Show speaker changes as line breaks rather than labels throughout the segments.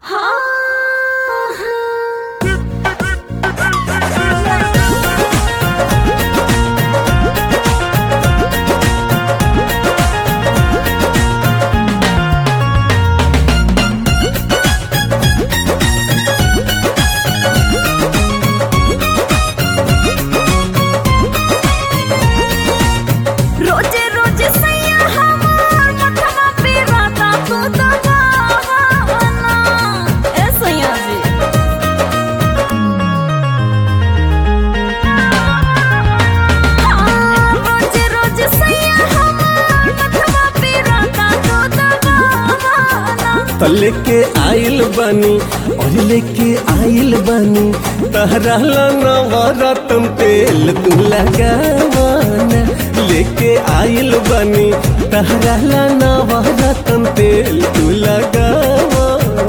तो लेके आइल बानी और लेके आइल बानी तहरा नवरत्न तेल तू लगावाना। लेके आइल बानी तहरा नवरत्न तेल तू लगावाना।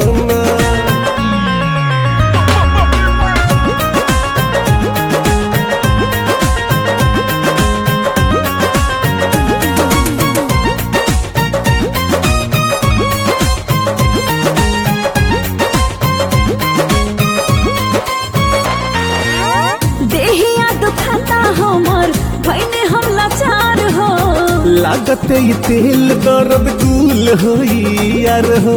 लागत ये तेल दर्द गुल होई यार हो।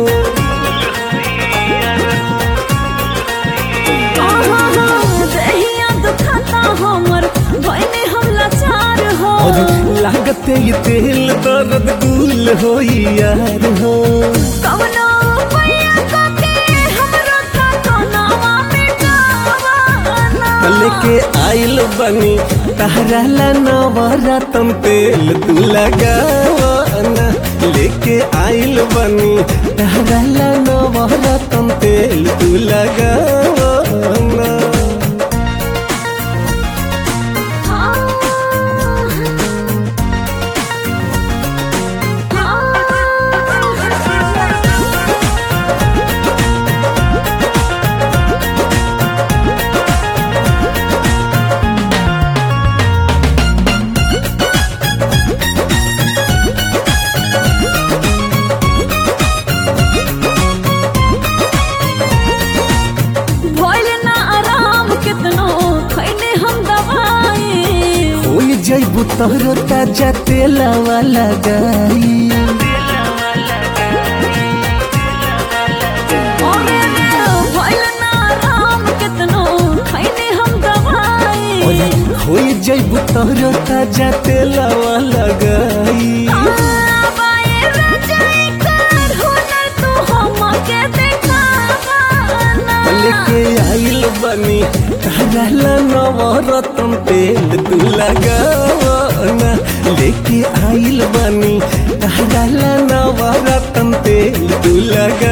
लागत ये तेल दर्द गुल होई यार हो। लेके आइल बनी तहरा नवरत्न तेल तू लगावाना। लेके आइल बनी तहरा नवरत्न तेल तू लगावाना। जैबू तोहरो ताजा तेलावा लगाई। हो जैबू तोहरो ताजा तेलावा लगाई। लेके आइल बनी तहरा नवरत्न तेल तू लगावाना। लेके आइल बनी तहरा नवरत्न तेल तू लगा।